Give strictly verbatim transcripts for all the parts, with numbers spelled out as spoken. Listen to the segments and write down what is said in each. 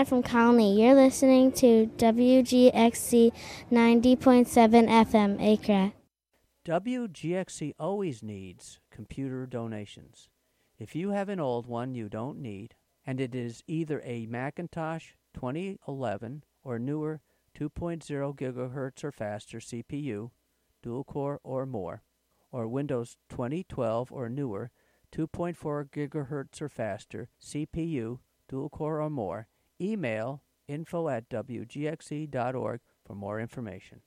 from Colony. You're listening to W G X C ninety point seven F M, Acre. W G X C always needs computer donations. If you have an old one you don't need, and it is either a Macintosh twenty eleven or newer two point oh gigahertz or faster C P U, dual core or more, or Windows twenty twelve or newer two point four gigahertz or faster C P U, dual core or more, email info at w g x c dot org for more information.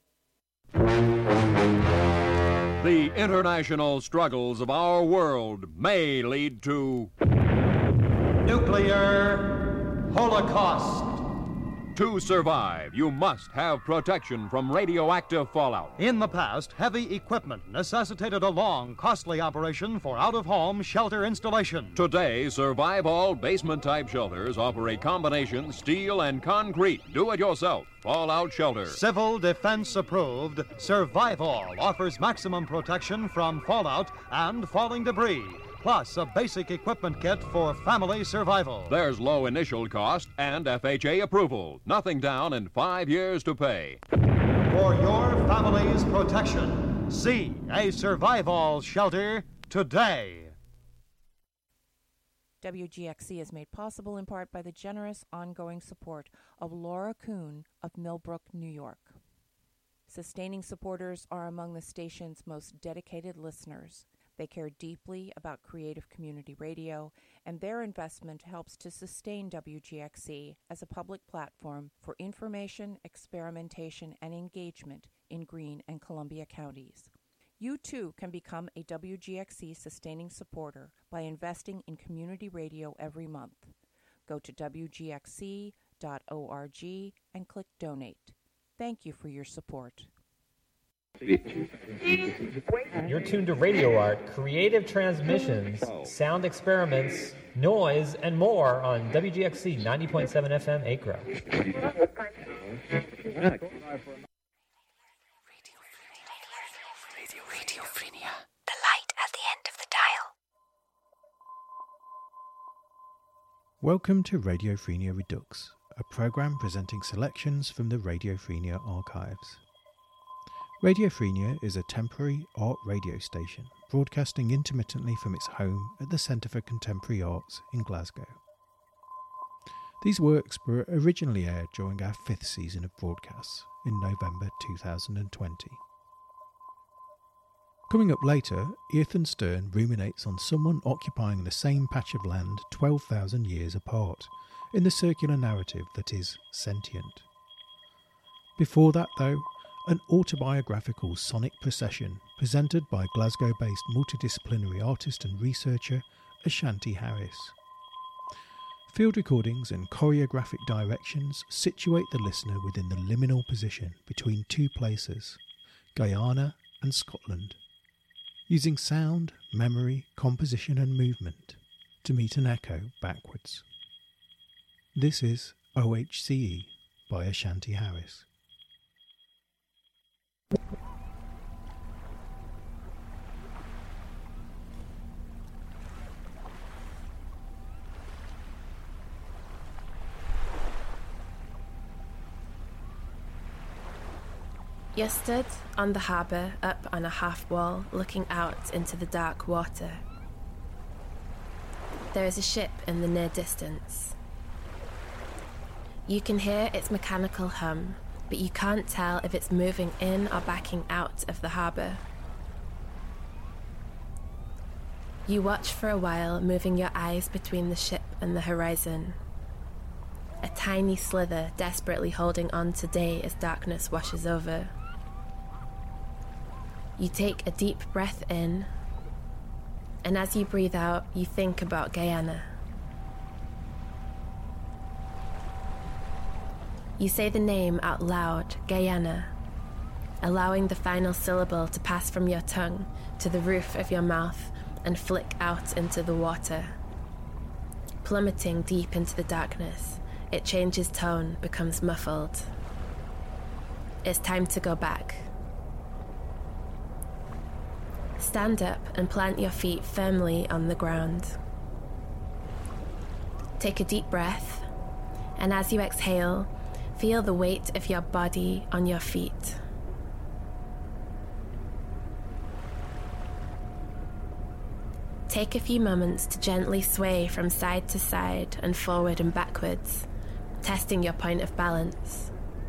The international struggles of our world may lead to nuclear holocaust. To survive, you must have protection from radioactive fallout. In the past, heavy equipment necessitated a long, costly operation for out-of-home shelter installation. Today, Survival basement-type shelters offer a combination steel and concrete do-it-yourself fallout shelter. Civil Defense approved, Survival offers maximum protection from fallout and falling debris, plus a basic equipment kit for family survival. There's low initial cost and F H A approval. Nothing down and five years to pay. For your family's protection, see a Survival shelter today. W G X C is made possible in part by the generous ongoing support of Laura Kuhn of Millbrook, New York. Sustaining supporters are among the station's most dedicated listeners. They care deeply about creative community radio, and their investment helps to sustain W G X C as a public platform for information, experimentation, and engagement in Greene and Columbia counties. You too can become a W G X C sustaining supporter by investing in community radio every month. Go to w g x c dot org and click Donate. Thank you for your support. You're tuned to Radio Art, creative transmissions, sound experiments, noise, and more on W G X C ninety point seven F M Acre. Radiophrenia, the light at the end of the dial. Welcome to Radiophrenia Redux, a program presenting selections from the Radiophrenia archives. Radiophrenia is a temporary art radio station broadcasting intermittently from its home at the Centre for Contemporary Arts in Glasgow. These works were originally aired during our fifth season of broadcasts in November two thousand twenty. Coming up later, Ethan Stern ruminates on someone occupying the same patch of land twelve thousand years apart, in the circular narrative that is Sentient. Before that, though, an autobiographical sonic procession presented by Glasgow-based multidisciplinary artist and researcher Ashanti Harris. Field recordings and choreographic directions situate the listener within the liminal position between two places, Guyana and Scotland, using sound, memory, composition and movement to meet an echo backwards. This is O H C E by Ashanti Harris. You stood on the harbour, up on a half wall, looking out into the dark water. There is a ship in the near distance. You can hear its mechanical hum, but you can't tell if it's moving in or backing out of the harbour. You watch for a while, moving your eyes between the ship and the horizon. A tiny slither desperately holding on to day as darkness washes over. You take a deep breath in, and as you breathe out, you think about Guyana. You say the name out loud, Guyana, allowing the final syllable to pass from your tongue to the roof of your mouth and flick out into the water. Plummeting deep into the darkness, it changes tone, becomes muffled. It's time to go back. Stand up and plant your feet firmly on the ground. Take a deep breath, And as you exhale, feel the weight of your body on your feet. Take a few moments to gently sway from side to side and forward and backwards, testing your point of balance.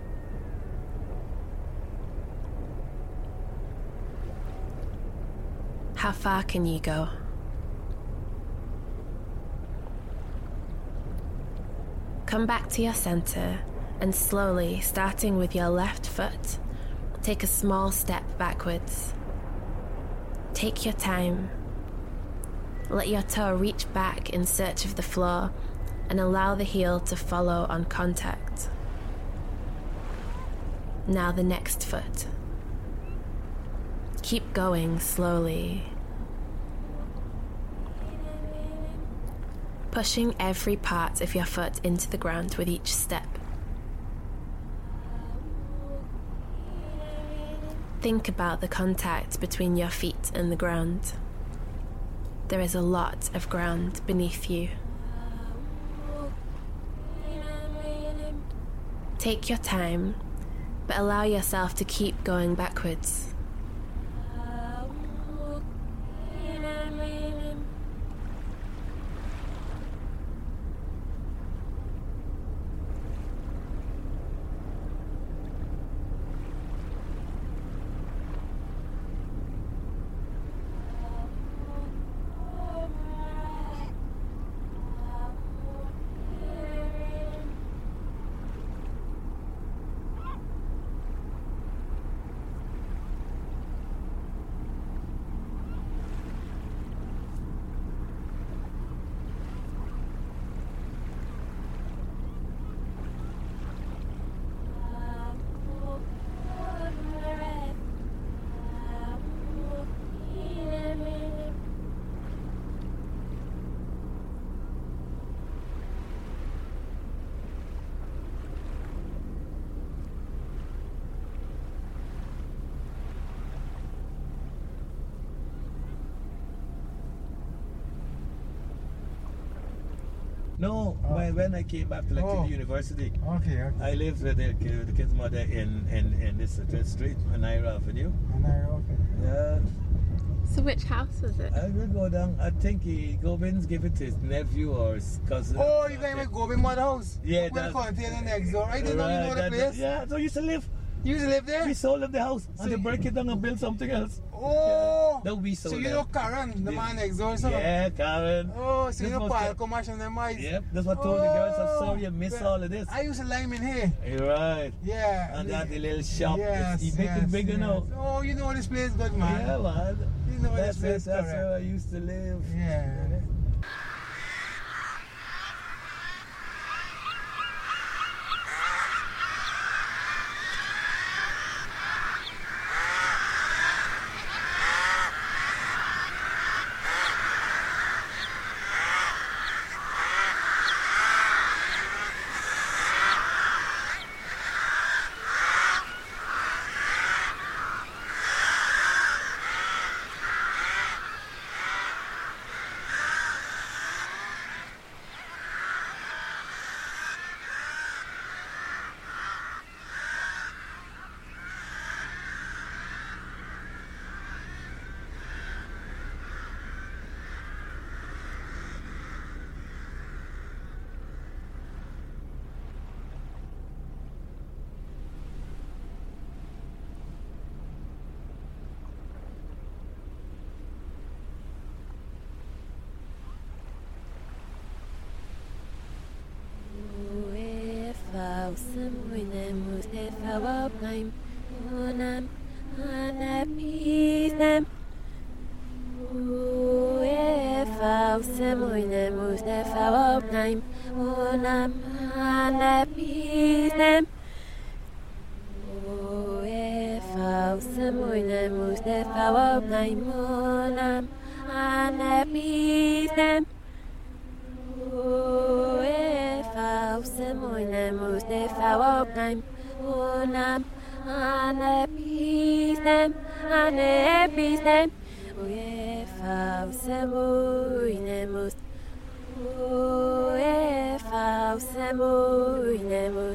How far can you go? Come back to your center and slowly, starting with your left foot, take a small step backwards. Take your time. Let your toe reach back in search of the floor and allow the heel to follow on contact. Now the next foot. Keep going slowly. Pushing every part of your foot into the ground with each step. Think about the contact between your feet and the ground. There is a lot of ground beneath you. Take your time, but allow yourself to keep going backwards. No, oh. when, when I came back to like, oh. to the university, okay, okay. I lived with the, the kid's mother in, in, in this street, Naira Avenue. Naira, okay. Yeah. So which house was it? I will go down. I think he, Gobin's give it to his nephew or his cousin. Oh, you came with Gobin mother house? Yeah. We'll contain the next door. I didn't right, know you know the place. Yeah, so you used to live. You used to live there? We sold up the house so and they break it down and build something else. Oh! Yeah, that we sold. So you them. know Karen, the yeah. man next door, so? Yeah, Karen. Oh, so this you know Paul Comash and them eyes? Yep, that's what I told oh, the girls. I'm sorry I missed yeah. all of this. I used to lime in here. You're right. Yeah. And that the little shop. Yes, You make yes, it bigger yes. now. Oh, you know this place good, man. Yeah, man. You know that's this place That's correct. where I used to live. Yeah. Fausemuinemus.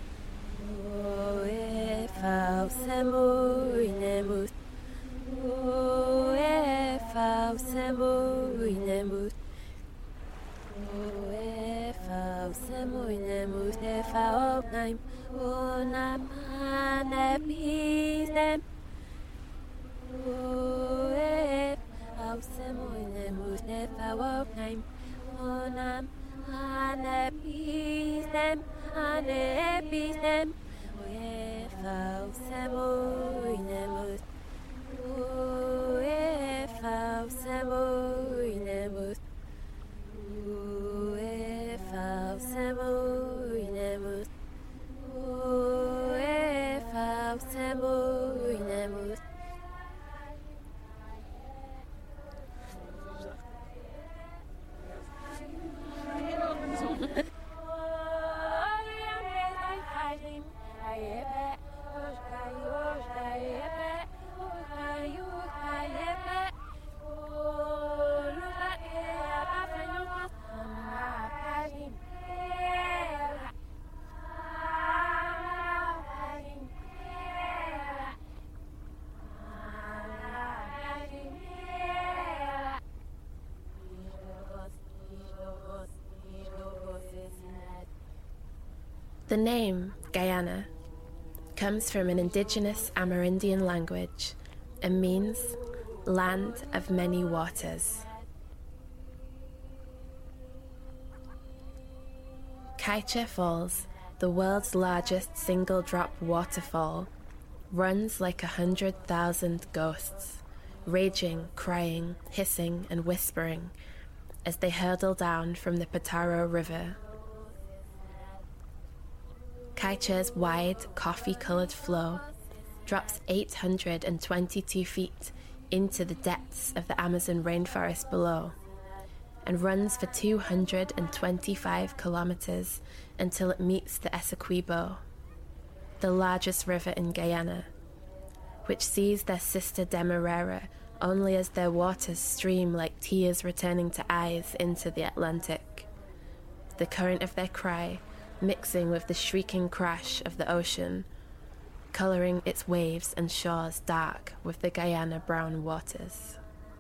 Oe Fausemuinemus. Oe Fausemuinemus. Oe Fausemuinemus. E Faupnaim. Onamanebisem. Oe Fausemuinemus. E Faupnaim. Onam anepisem, anepisem, oe fausemuinemus, oe fausemuinemus, oe fausemuinemus, oe fausemuinemus. The name Guyana comes from an indigenous Amerindian language and means land of many waters. Kaicha Falls, the world's largest single-drop waterfall, runs like a hundred thousand ghosts, raging, crying, hissing and whispering as they hurtle down from the Pataro River. Kaicha's wide, coffee-coloured flow drops eight hundred twenty-two feet into the depths of the Amazon rainforest below and runs for two hundred twenty-five kilometres until it meets the Essequibo, the largest river in Guyana, which sees their sister Demerara only as their waters stream like tears returning to eyes into the Atlantic. The current of their cry mixing with the shrieking crash of the ocean, colouring its waves and shores dark with the Guyana brown waters.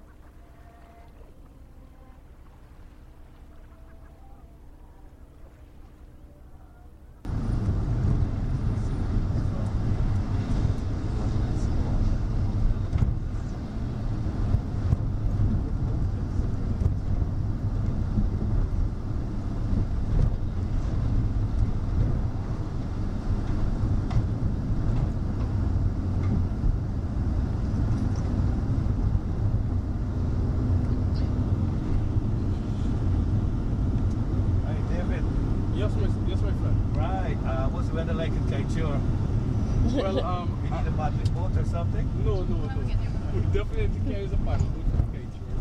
Well, um, we need a paddling boat or something? No, no, no. We definitely carries a paddling boat from Kaichur.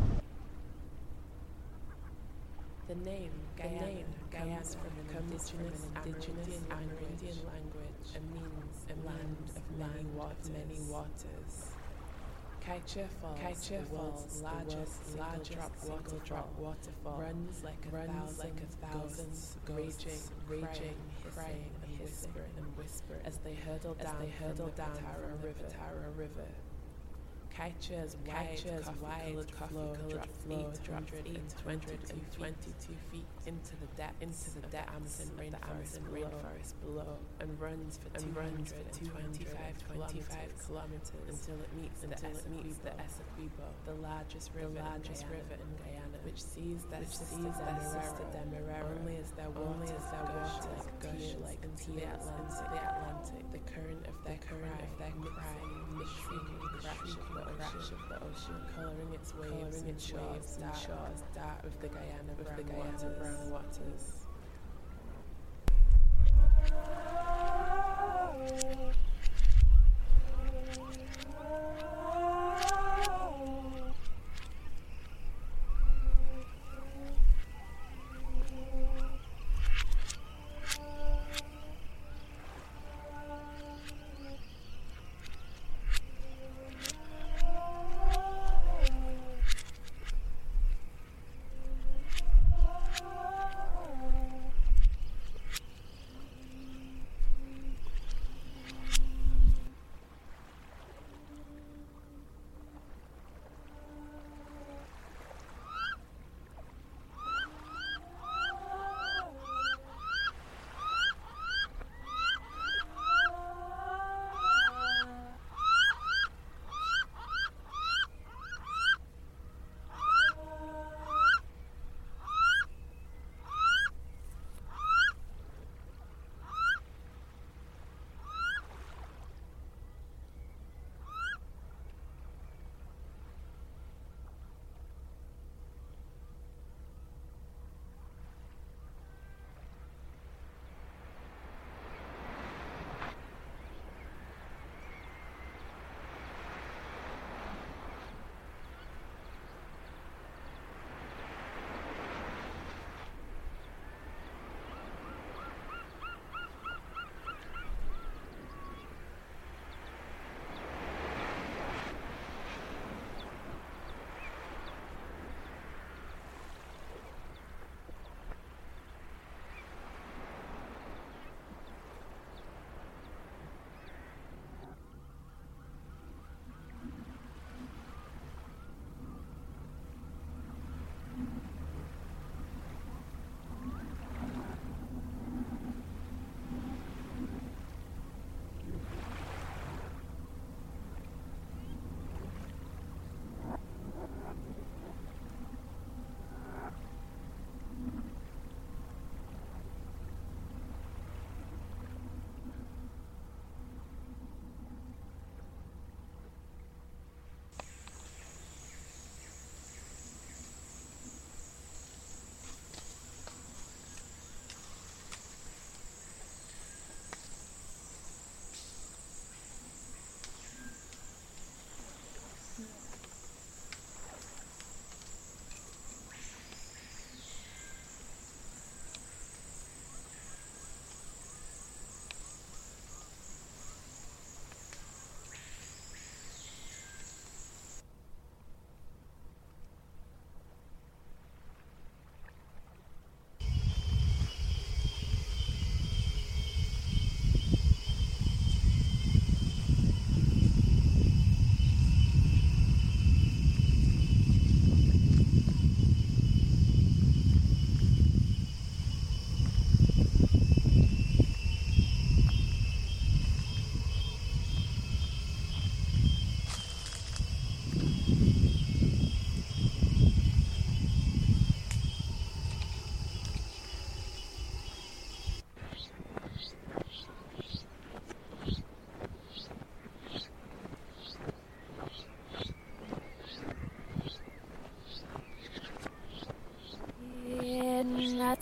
The name Guyana comes from an indigenous Amerindian language and means a land of many waters. Many waters. Kaicha Falls, Kaicha the world's largest largest water drop waterfall, runs like a runs thousand, like a thousand raging, raging, crying, and whispering and whispering as they hurdle down, as they hurdle down Pataro River. Pataro River. Kaicha's wide, wide flow drops eight hundred twenty-two feet into the depths into the depths Amazon rainforest, rainforest below, and runs for and runs for two hundred twenty-five kilometers until it meets until it meets the Essequibo, the largest river, the largest river in Guyana, which sees their sister Demerara only as their only as their waters gush like into the Atlantic. The Atlantic, the current of their current of their cry, the shrieking crash of the crash of the ocean, colouring its waves and shores and shores dark with the Guyana with the Guyana brown waters.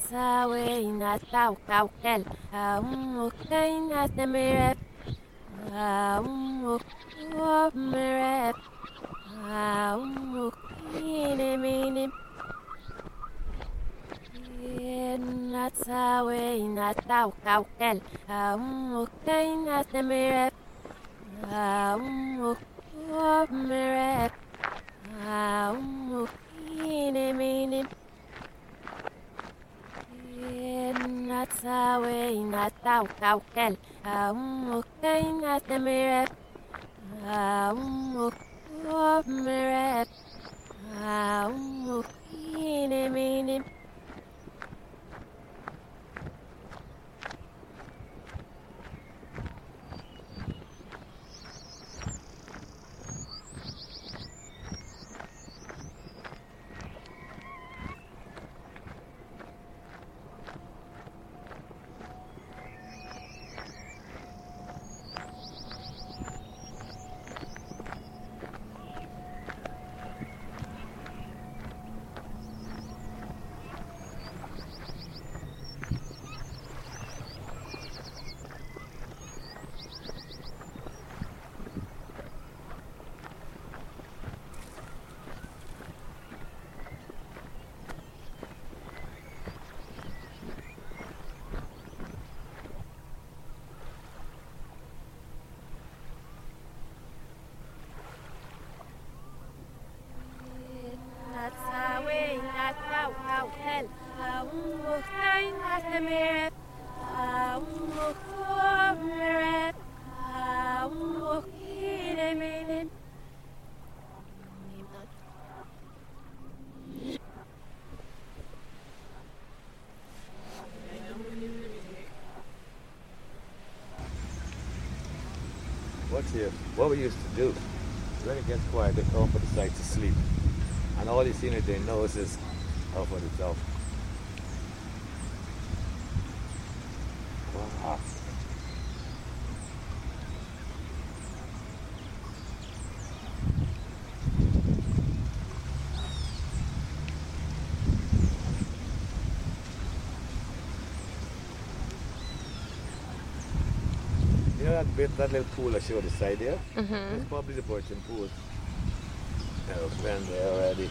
Natsawe, Natau, Kaukel, Aumukai, Natamire, Aumukmire, Aumukine, Natsawe, Natau, Kaukel, Aumukai, Natamire, Aumukmire, Aumukine, Natsawe, Natau, Kaukel, Aumukai, Natamire, Aumukmire, Aumukine, What's here? What we used to do, when it gets quiet, they come for the site to sleep. And all you see in their nose is out for itself. Wow. You know that bit, that little pool I showed the side there? Mm-hmm. It's probably the Burton pool. It's been there already.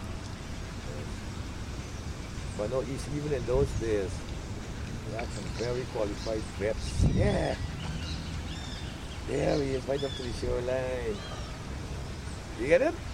But no, even in those days, we had some very qualified vets. Yeah! There he is, right up to the shoreline. You get it?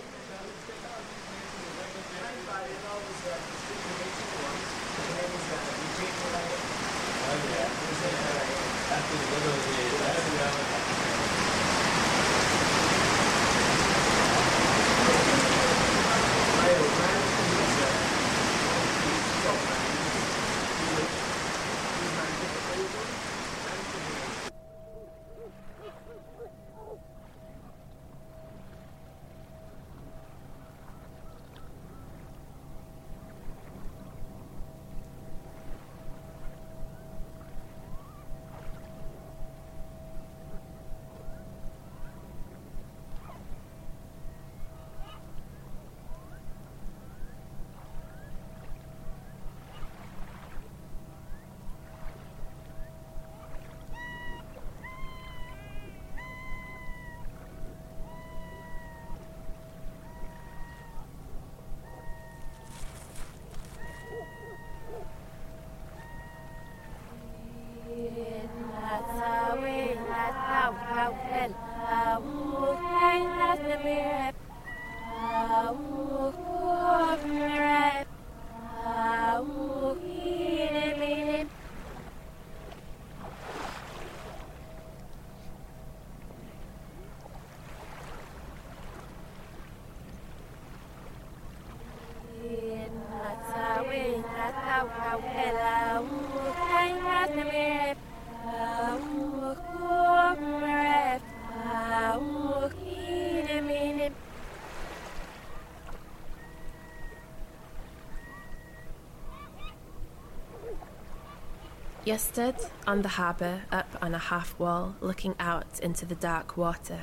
You're stood on the harbour, up on a half wall, looking out into the dark water.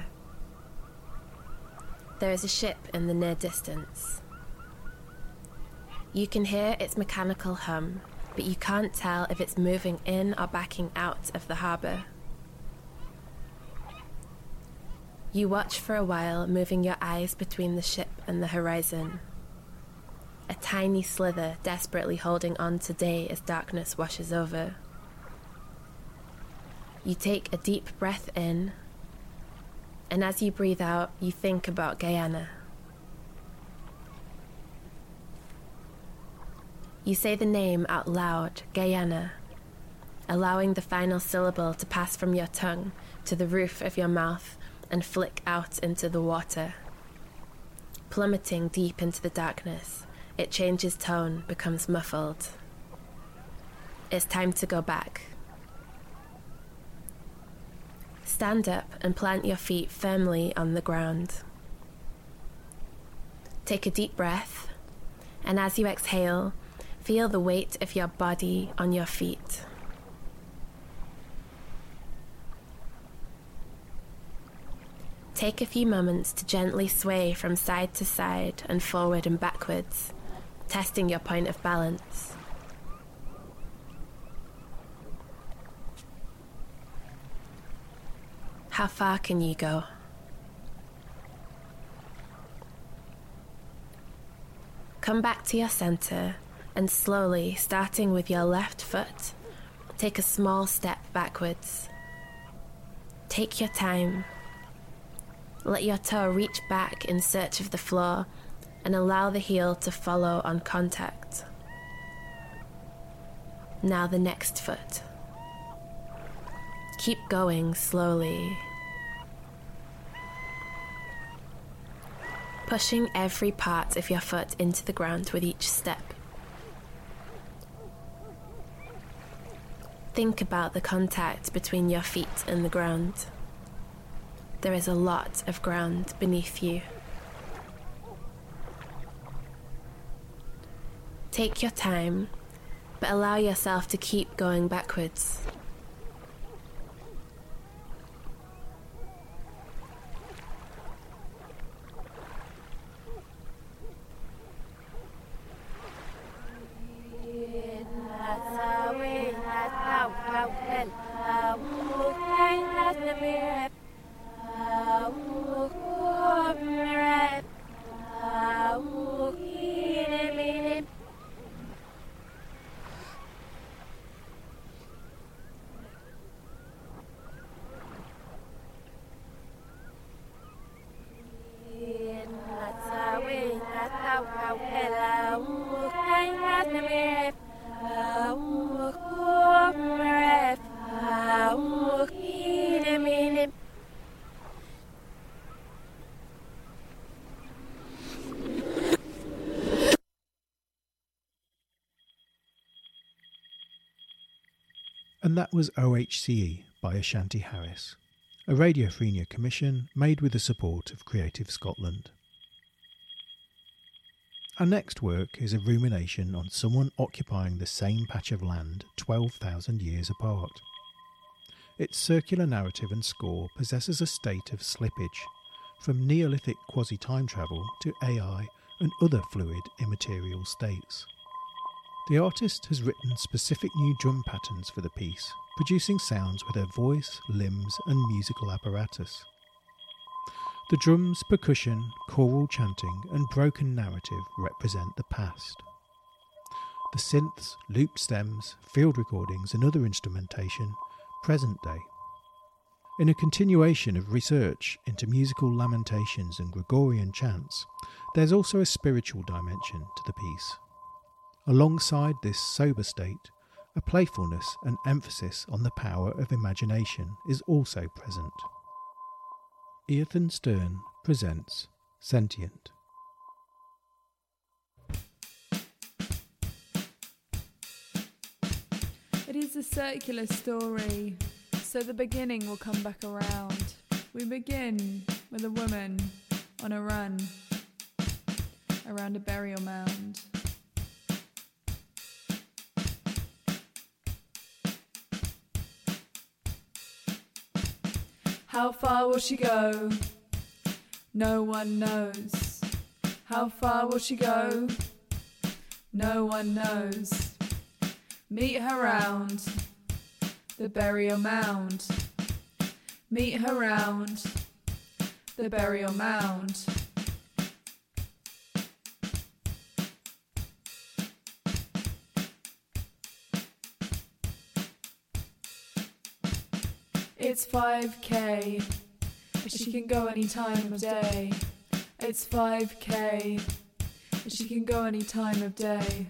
There is a ship in the near distance. You can hear its mechanical hum but you can't tell if it's moving in or backing out of the harbour. You watch for a while, moving your eyes between the ship and the horizon. A tiny slither desperately holding on to day as darkness washes over. You take a deep breath in, and as you breathe out, you think about Guyana. You say the name out loud, Guyana, allowing the final syllable to pass from your tongue to the roof of your mouth and flick out into the water. Plummeting deep into the darkness, it changes tone, becomes muffled. It's time to go back. Stand up and plant your feet firmly on the ground. Take a deep breath, and as you exhale, feel the weight of your body on your feet. Take a few moments to gently sway from side to side and forward and backwards, testing your point of balance. How far can you go? Come back to your center and slowly, starting with your left foot, take a small step backwards. Take your time. Let your toe reach back in search of the floor and allow the heel to follow on contact. Now the next foot. Keep going slowly. Pushing every part of your foot into the ground with each step. Think about the contact between your feet and the ground. There is a lot of ground beneath you. Take your time, but allow yourself to keep going backwards. And that was O H C E by Ashanti Harris, a Radiophrenia commission made with the support of Creative Scotland. Our next work is a rumination on someone occupying the same patch of land twelve thousand years apart. Its circular narrative and score possesses a state of slippage, from Neolithic quasi-time travel to A I and other fluid immaterial states. The artist has written specific new drum patterns for the piece, producing sounds with her voice, limbs and musical apparatus. The drums, percussion, choral chanting and broken narrative represent the past. The synths, loop stems, field recordings and other instrumentation, present day. In a continuation of research into musical lamentations and Gregorian chants, there's also a spiritual dimension to the piece. Alongside this sober state, a playfulness and emphasis on the power of imagination is also present. Ethan Stern presents Sentient. It is a circular story, so the beginning will come back around. We begin with a woman on a run around a burial mound. How far will she go? No one knows. How far will she go? No one knows. Meet her round the burial mound. Meet her round the burial mound. It's five K. She can go any time of day. It's five K. She can go any time of day.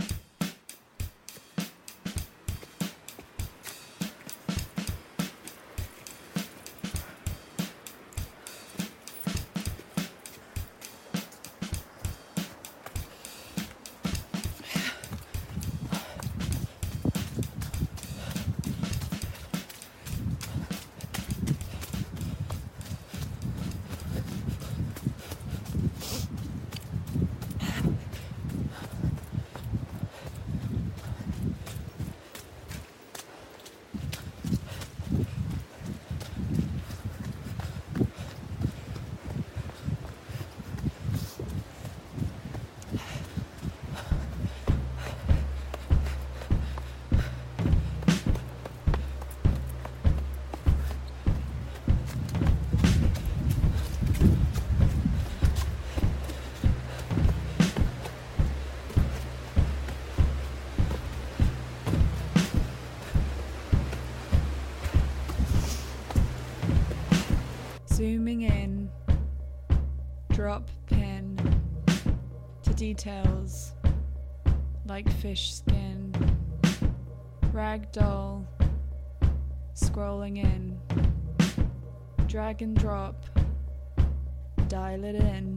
Zooming in, drop pin to details like fish skin. Ragdoll, scrolling in. Drag and drop, dial it in.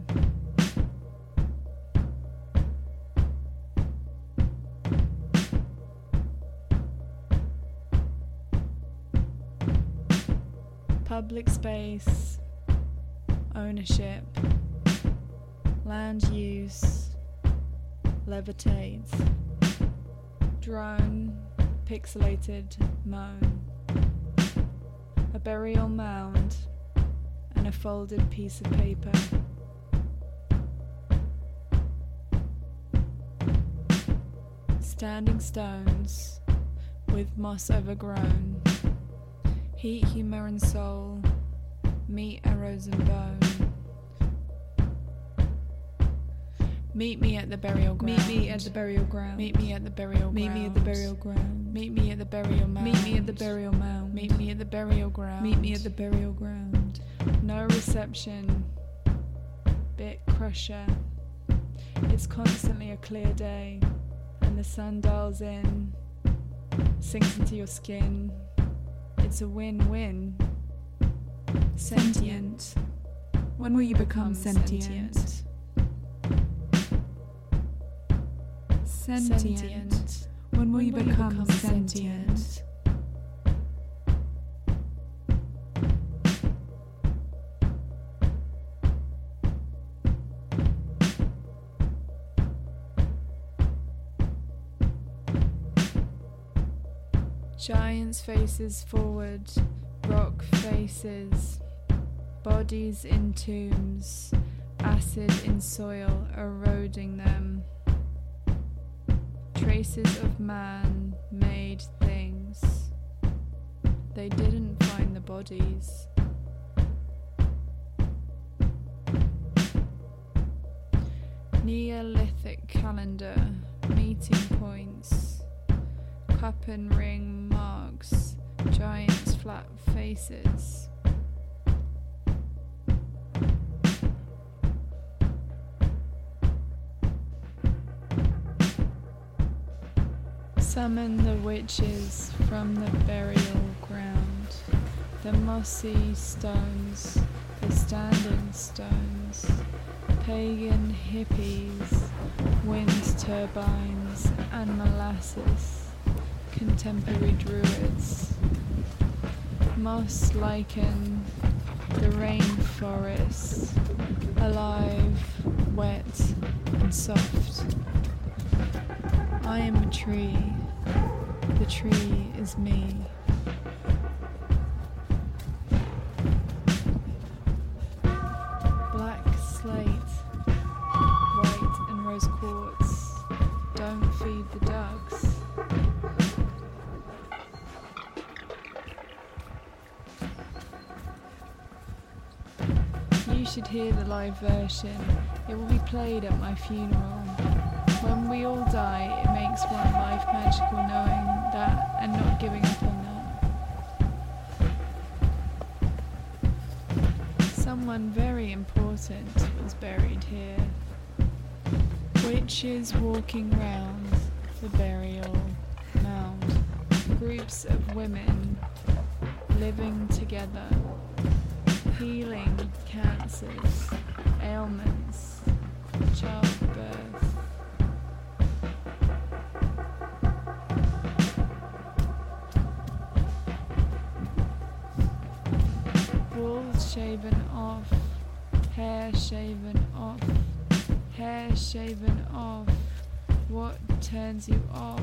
Public space, ownership, land use, levitates, drone, pixelated moan, a burial mound, and a folded piece of paper. Standing stones with moss overgrown. Heat, humour and soul, meet arrows and bone. Meet me at the burial ground. Meet me at the burial ground. Meet me at the burial ground. Meet me at the burial ground. Meet me at the burial mound. Meet me at the burial mound. Meet me at the burial ground. Meet me at the burial ground. No reception. Bit crusher. It's constantly a clear day, and the sun dials in, sinks into your skin. It's a win-win. Sentient. When will you become sentient? Sentient. Sentient. When will you become sentient? Giants' faces forward, rock faces, bodies in tombs, acid in soil eroding them. Traces of man-made things. They didn't find the bodies. Neolithic calendar, meeting points, cup and ring marks, giants' flat faces. Summon the witches from the burial ground, the mossy stones, the standing stones, pagan hippies, wind turbines and molasses, contemporary druids, moss lichen, the rainforest, alive, wet and soft. I am a tree, the tree is me. Black slate, white and rose quartz, don't feed the ducks. should hear the live version. It will be played at my funeral. When we all die, it makes one life magical knowing that and not giving up on that. Someone very important was buried here. Witches walking round the burial mound. Groups of women living together, healing cancers, ailments, childbirth. Wool shaven off, hair shaven off, hair shaven off. What turns you off?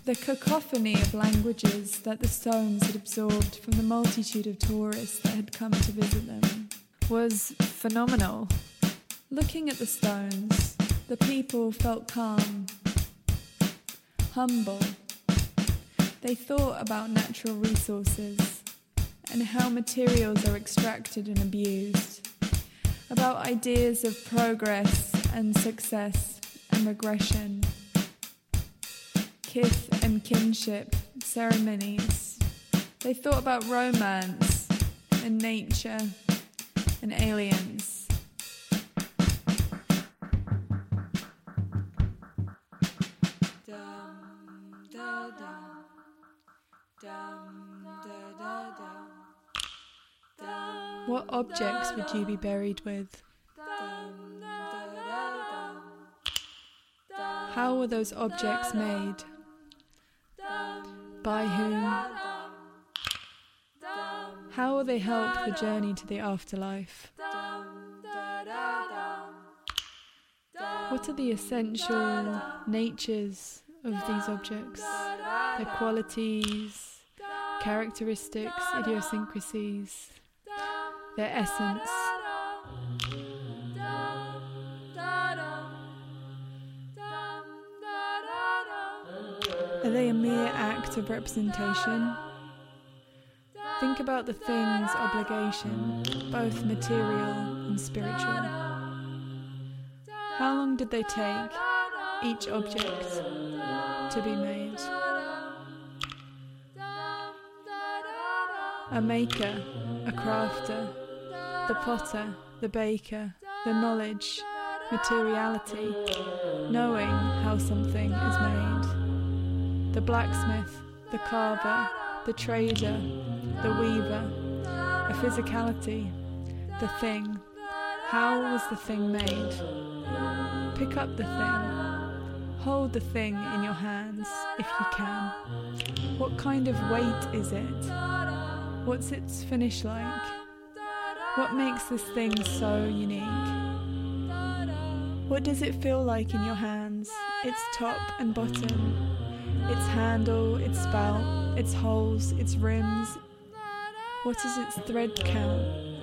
The cacophony of languages that the stones had absorbed from the multitude of tourists that had come to visit them was phenomenal. Looking at the stones, the people felt calm, humble. They thought about natural resources and how materials are extracted and abused, about ideas of progress and success and regression, kith and kinship ceremonies. They thought about romance and nature and aliens. What objects would you be buried with? How were those objects made? By whom? How will they help the journey to the afterlife? What are the essential natures of these objects? Their qualities, characteristics, idiosyncrasies, their essence. Are they a mere act of representation? Think about the thing's obligation, both material and spiritual. How long did they take, each object, to be made? A maker, a crafter, the potter, the baker, the knowledge, materiality, knowing how something is made. The blacksmith, the carver, the trader, the weaver, a physicality, the thing. How was the thing made? Pick up the thing. Hold the thing in your hands, if you can. What kind of weight is it? What's its finish like? What makes this thing so unique? What does it feel like in your hands? Its top and bottom, its handle, its spout, its holes, its rims. What is its thread count?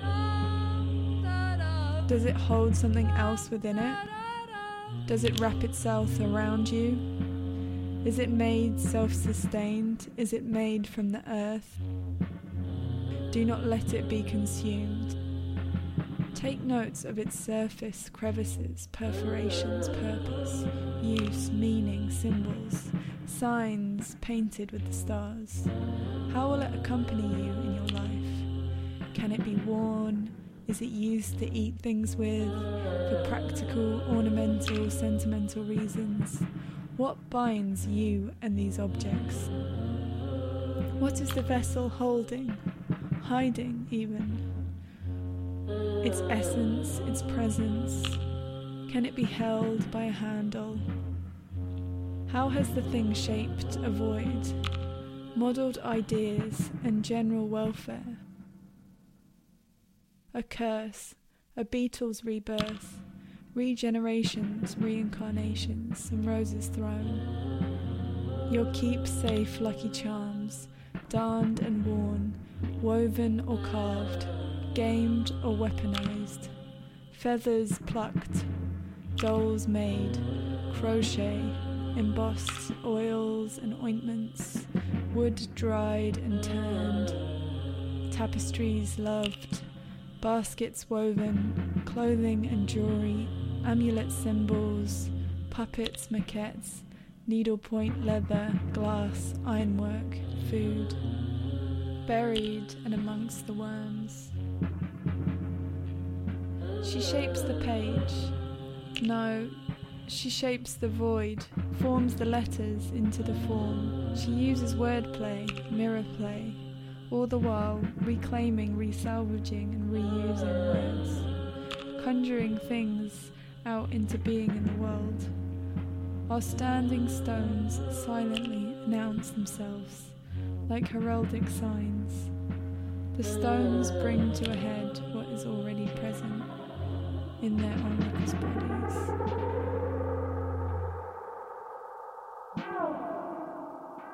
Does it hold something else within it? Does it wrap itself around you? Is it made self-sustained? Is it made from the earth? Do not let it be consumed. Take notes of its surface, crevices, perforations, purpose, use, meaning, symbols, signs painted with the stars. How will it accompany you in your life? Can it be worn? Is it used to eat things with, for practical, ornamental, sentimental reasons? What binds you and these objects? What is the vessel holding, hiding even? Its essence, its presence, can it be held by a handle? How has the thing shaped a void, modelled ideas and general welfare? A curse, a beetle's rebirth, regenerations, reincarnations, some roses thrown. Your keep-safe lucky charms, darned and worn, woven or carved, gamed or weaponized, feathers plucked, dolls made, crochet, embossed, oils and ointments, wood dried and turned, tapestries loved, baskets woven, clothing and jewelry, amulet symbols, puppets, maquettes, needlepoint leather, glass, ironwork, food, buried and amongst the worms. She shapes the page. No, she shapes the void, forms the letters into the form. She uses wordplay, mirror play, all the while reclaiming, resalvaging and reusing words, conjuring things out into being in the world, while standing stones silently announce themselves like heraldic signs. The stones bring to a head what is already present in their onlookers' bodies.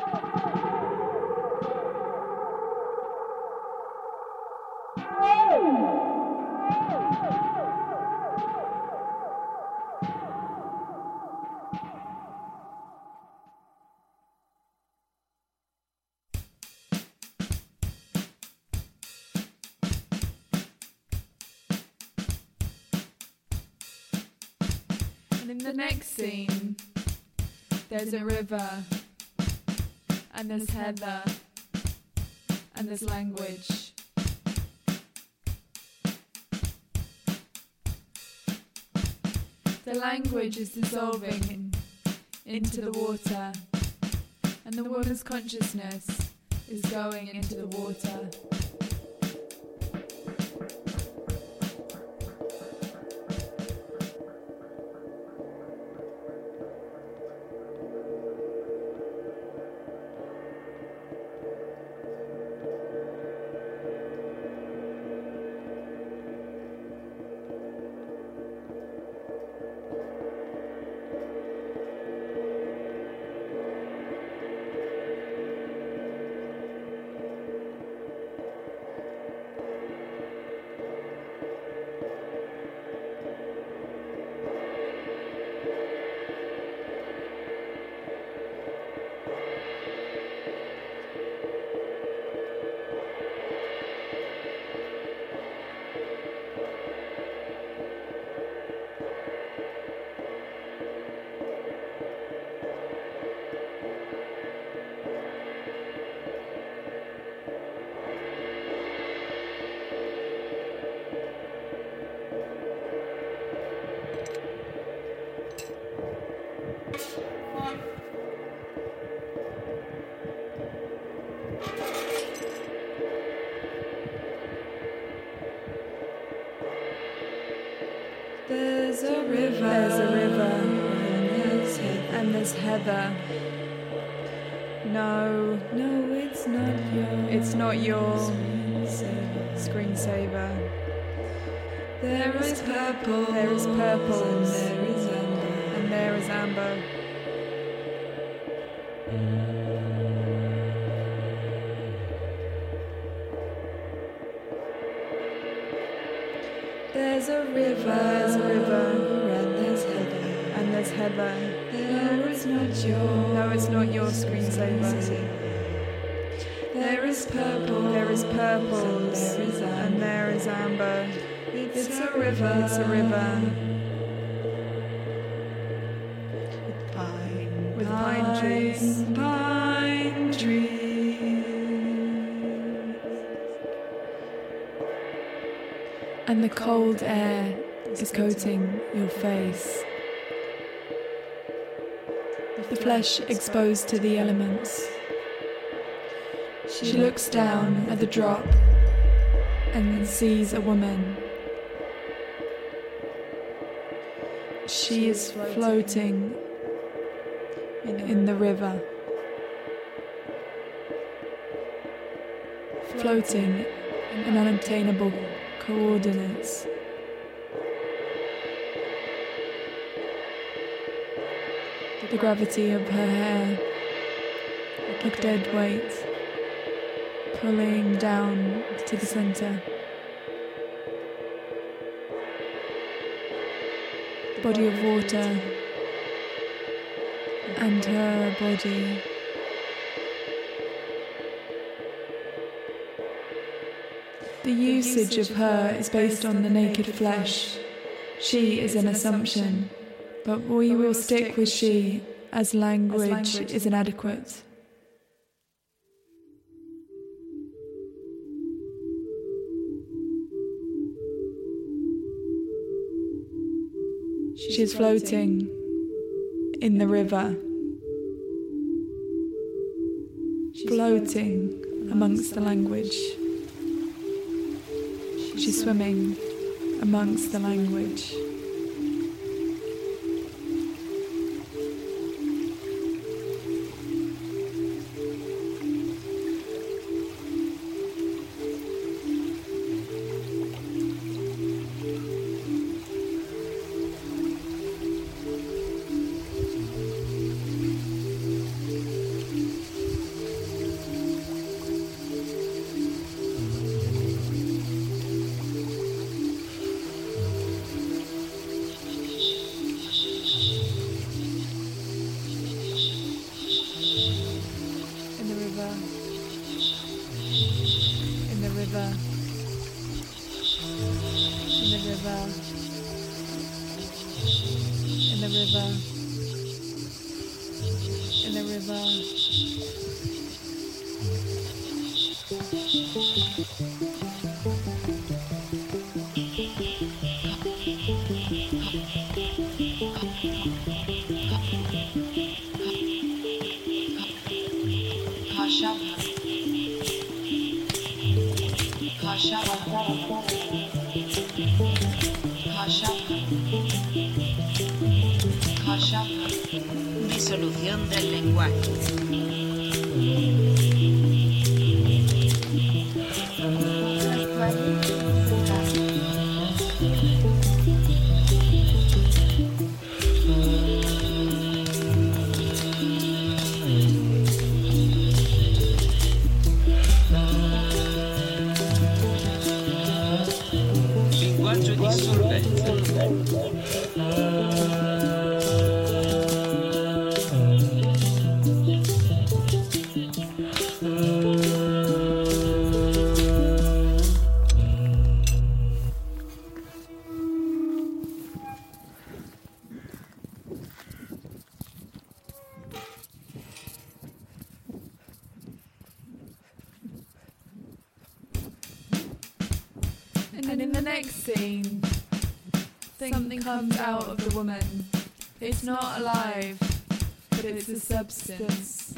In the next scene, there's a river, and there's heather, and there's language. The language is dissolving in, into the water, and the woman's consciousness is going into the water. There's a river, There's a river, and there's heather. and there's heather. No, No, it's not your. it's not your screensaver. screensaver. There is purple. There is purples, And there is amber. and there is amber. There's a river. There's a river, and there's heather. and there's heather. There is not your. No, it's not your screensaver. There is purple. There is purples, And there is amber. and there is amber. It's a river. It's a river With pine. with pine trees. Pine trees. And the cold air is coating your face. The flesh exposed to the elements. She looks down at the drop and sees a woman. She is floating in the river. Floating in unobtainable coordinates. The gravity of her hair, like dead weight, pulling down to the center. The body of water and her body. The usage of her is based on the naked flesh. She is an assumption, but we will stick with she as language is inadequate. She is floating in the river, floating amongst the language. She's swimming amongst the language. river. In a river. Disolución del lenguaje. Linguaggio dissolvente. And in the next scene, something comes out of the woman. It's not alive, but it's a substance.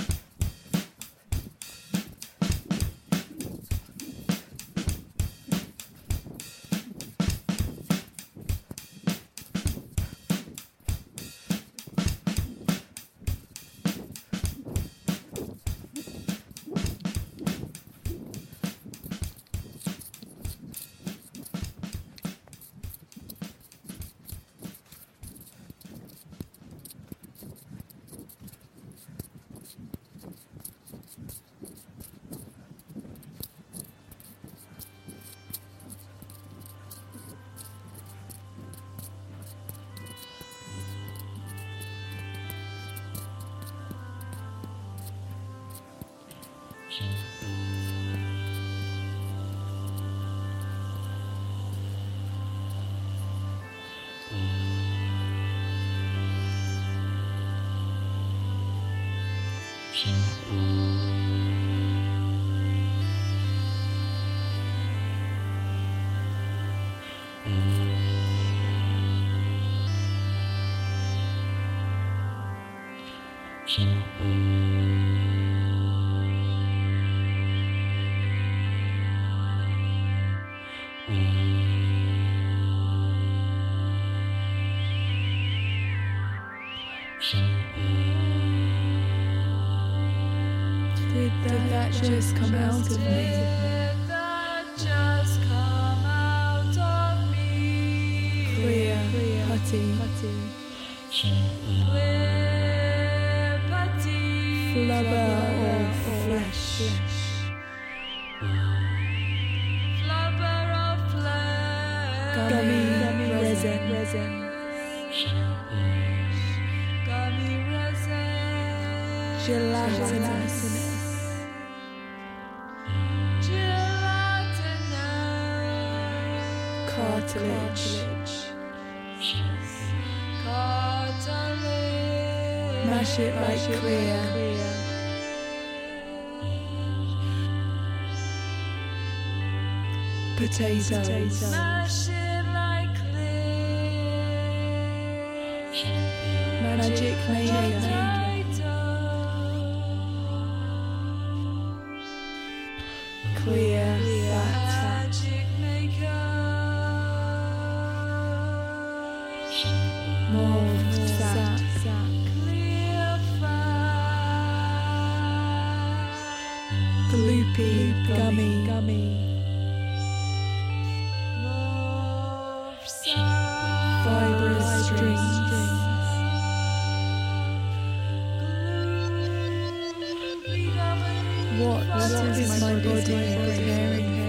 Did that, Did that just come out of me? Did that just come out of me? Clear, clear, putty, putty. Clear, putty. Flubber of flesh. Flubber of flesh. Gummy, gummy resin, resin. Gummy resin. Gelatinous. Cartilage. Cartilage. Mash it like clear. Potatoes. Mash it like clear. Magic maker. Clear fat. Magic maker. Morphed sap. Clear fat. Gloopy gummy. gummy. Morph sap. Fibrous strings. What is my body preparing